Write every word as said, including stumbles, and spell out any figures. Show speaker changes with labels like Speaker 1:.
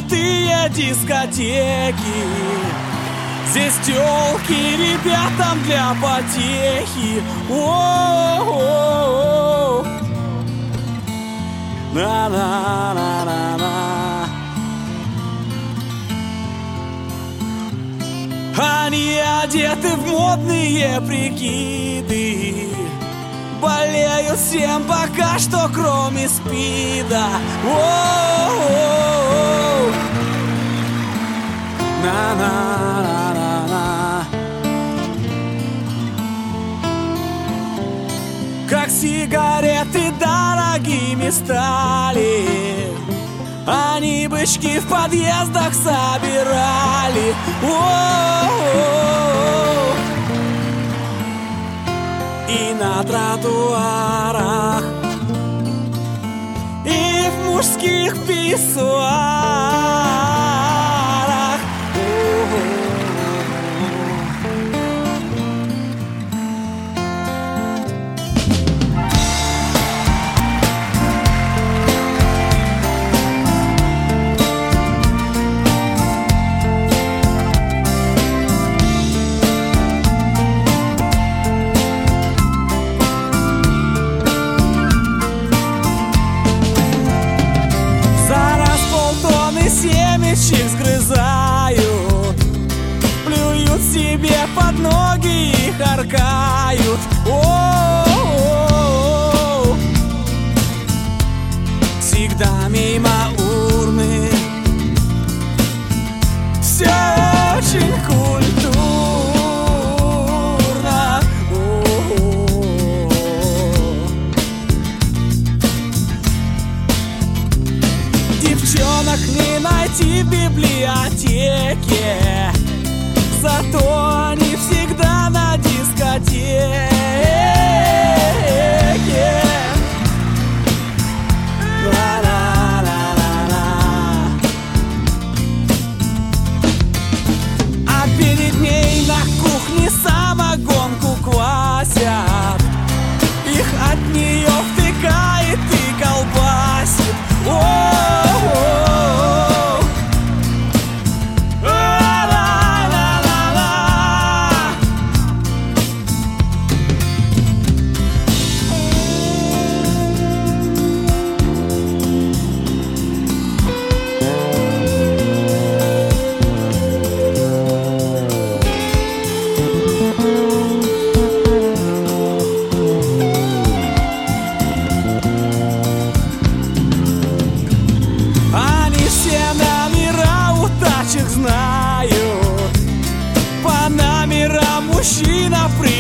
Speaker 1: крутые дискотеки. Здесь тёлки ребятам для потехи. О-о-о-о. На-на-на-на-на. Они одеты в модные прикиды, болеют всем пока что, кроме СПИДа. О-о-о-о. На-на-на-на-на. Как сигареты дорогими стали, они бычки в подъездах собирали. О-о-о-о. И на тротуарах, и в мужских писсуарах. Семечек сгрызают, плюют себе под ноги и харкают. О-о-о-о. Всегда мимо урны, все очень культурно. О-о-о. Девчонок не найти в библиотеке, зато они всегда на дискотеке. Ла-ла-ла-ла-ла. А перед ней на кухне самогонку квасят, их от нее втыкает и колбасит. О-о-о-о. Знают, по номерам мужчина при